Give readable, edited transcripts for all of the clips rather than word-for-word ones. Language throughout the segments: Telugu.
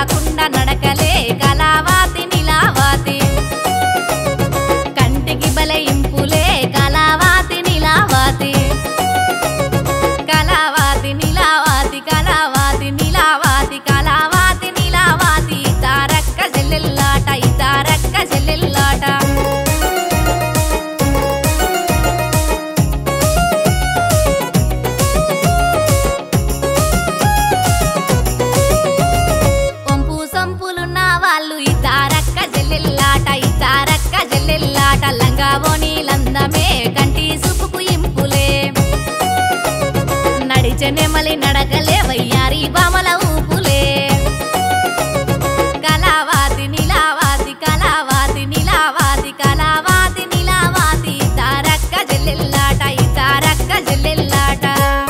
ఆగకుండా నడకలే కళావతి నీలావతి కంటికి బలే ఇంపులే కళావతి నీలావతి కళావతి నీలావతి కళావతి నీలావతి కళావతి నీలావతి తారక్క చెల్లెల్లాట ఈ తారక్క చెల్లెల్లాట లంగవోనీలందమే కంటి సుపుకు ఇంపులే నడిచెనెమలి నడకలే వయ్యారి బామల ఊపులే కళావతి నీలావతి కళావతి నీలావతి కళావతి నీలావతి తారక్క చెల్లెల్లాట ఈ తారక్క చెల్లెల్లాట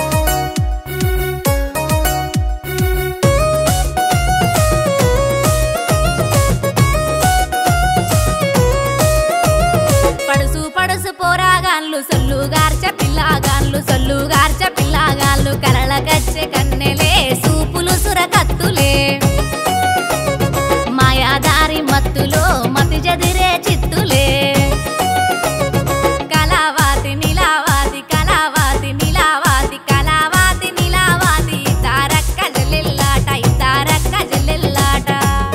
పడుసు పోరాగాన్లు సొల్లుగార్చ పిల్లగాన్లు కరళగచ్చే కన్నెలే సూపులు సురకత్తులే మాయాదారి మత్తులో మతి జదిరే చిత్తులే కళావతి నీలావతి కళావతి నీలావతి కళావతి నీలావతి తారక్క చెల్లెల్లాట ఈ తారక్క చెల్లెల్లాట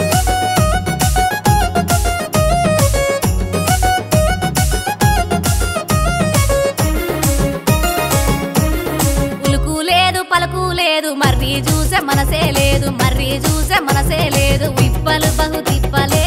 పలుకు లేదు మర్రి చూసే మనసే లేదు విప్పలు బహు తిప్పలే